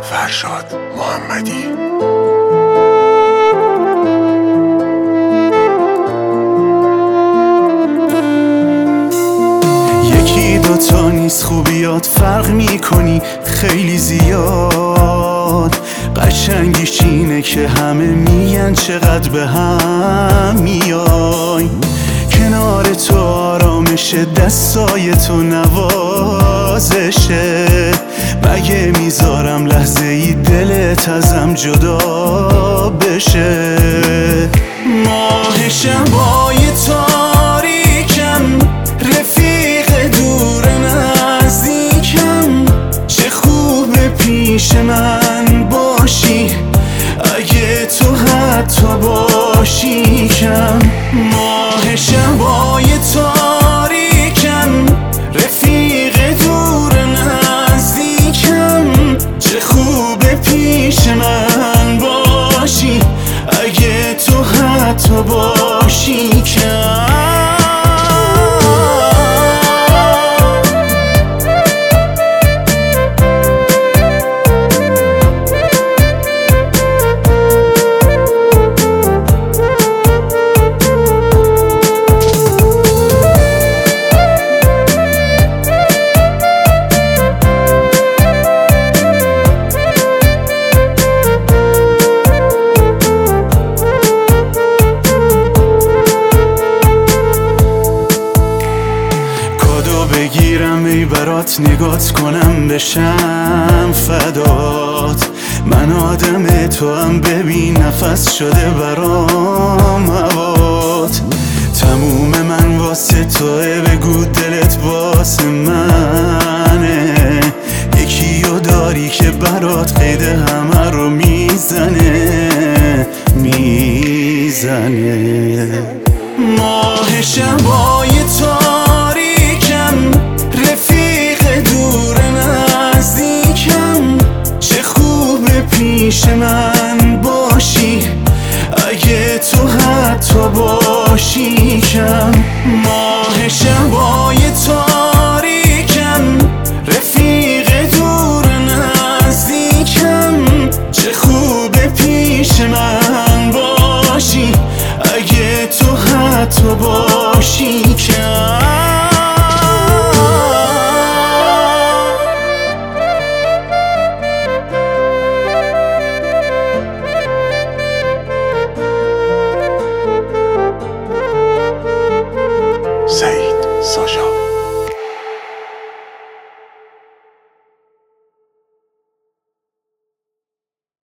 فرشاد محمدی. یکی دوتا نیست خوبیات فرق میکنی خیلی زیاد. قشنگیش اینه که همه میگن چقدر به هم میای. کنار تو آرامشه، دستای تو نوازشه. مگه میذارم لحظه ای دلت ازم جدا بشه؟ ماه شبای تاریکم، رفیق دور نزدیکم. چه خوبه پیش من باشی، اگه تو حتی باشی کم. ماه شبای تاریکم، رفیق دور نزدیکم. چه خوبه پیش من باشی، اگه تو حتی باشی کم. بگیرم ای برات، نگات کنم بشم فدات. من آدم تو هم، ببین نفس شده برام هوات. تموم من واسه توه، بگو دلت واسه منه.